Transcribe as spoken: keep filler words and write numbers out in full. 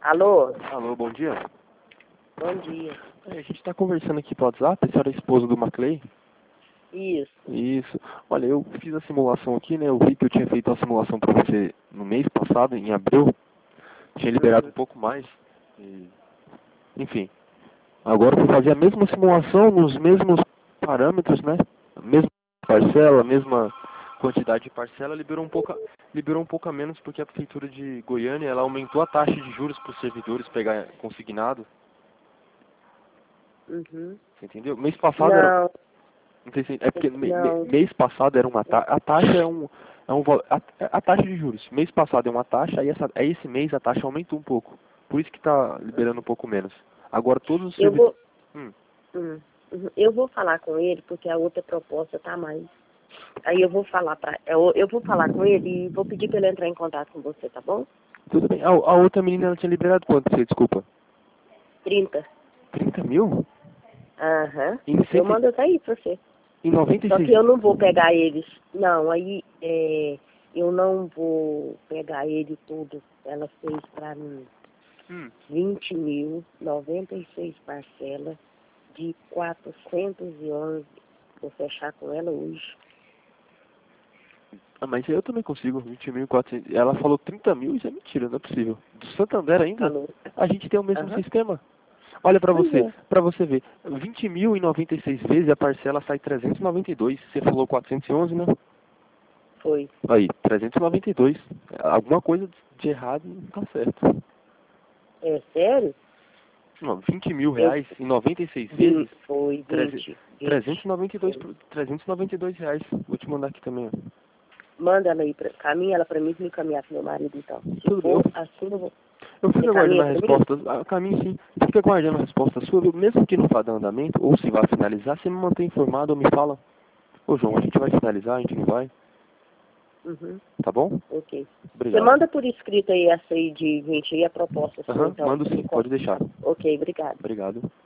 Alô? Alô, bom dia. Bom dia. É, a gente está conversando aqui pelo WhatsApp, a senhora é esposa do Maclay? Isso. Isso. Olha, eu fiz a simulação aqui, né? Eu vi que eu tinha feito a simulação para você no mês passado, em abril. Tinha liberado Uhum. um pouco mais. E... Enfim. Agora eu vou fazer a mesma simulação nos mesmos parâmetros, né? A mesma parcela, a mesma quantidade de parcela, liberou um pouco, a- liberou um pouco a menos porque a prefeitura de Goiânia, ela aumentou a taxa de juros para os servidores pegar consignado. Uhum. Você entendeu? Mês passado era, Não, não sei se, é porque me- me- não. mês passado era uma taxa, a taxa é um, é um val- a, a taxa de juros. Mês passado é uma taxa, aí, essa, aí esse mês a taxa aumentou um pouco. Por isso que está liberando um pouco menos. Agora todos os Eu servidores... vou, Hum. hum, uhum. eu vou falar com ele porque a outra proposta tá mais. Aí eu vou falar para, eu, eu vou falar com ele e vou pedir para ele entrar em contato com você, tá bom? Tudo bem. A, a outra menina ela tinha liberado quanto, você desculpa? Trinta. trinta mil? Aham. Em, Eu cento, mando até aí para você. em noventa e Só seis que eu não vou pegar eles. Não, aí é, eu não vou pegar ele tudo. Ela fez para mim Hum. vinte mil, noventa e seis parcelas de quatrocentos e onze. Vou fechar com ela hoje. Ah, mas eu também consigo, vinte mil e quatrocentos. Ela falou trinta mil, isso é mentira, não é possível. Do Santander ainda? Falou. A gente tem o mesmo Aham. sistema. Olha pra Pois você, é. pra você ver, vinte mil e noventa e seis vezes a parcela sai trezentos e noventa e dois. Você falou quatrocentos e onze, né? Foi. Aí, trezentos e noventa e dois. Alguma coisa de errado não tá certo. É sério? Não, vinte mil Eu reais em noventa e seis vim, vezes, foi treze- vinte, trezentos vinte. e noventa e dois, Foi. por- trezentos e noventa e dois reais. Vou te mandar aqui também, ó. Manda ela aí, pra, caminha ela para mim e me encaminhar pro meu marido então. Se Tudo bem, eu, for assim, eu vou. eu Você fico aguardando caminha a para mim? resposta. A caminho sim. Fica aguardando a resposta sua, viu? Mesmo que não vá dar andamento, ou se vai finalizar, você me mantém informado ou me fala. Ô João, a gente vai finalizar, a gente não vai. Uhum. Tá bom? Ok. Você Obrigado. manda por escrito aí essa aí de vinte aí, a proposta sua Aham, então. mando sim, pode deixar. Ok, obrigado. Obrigado.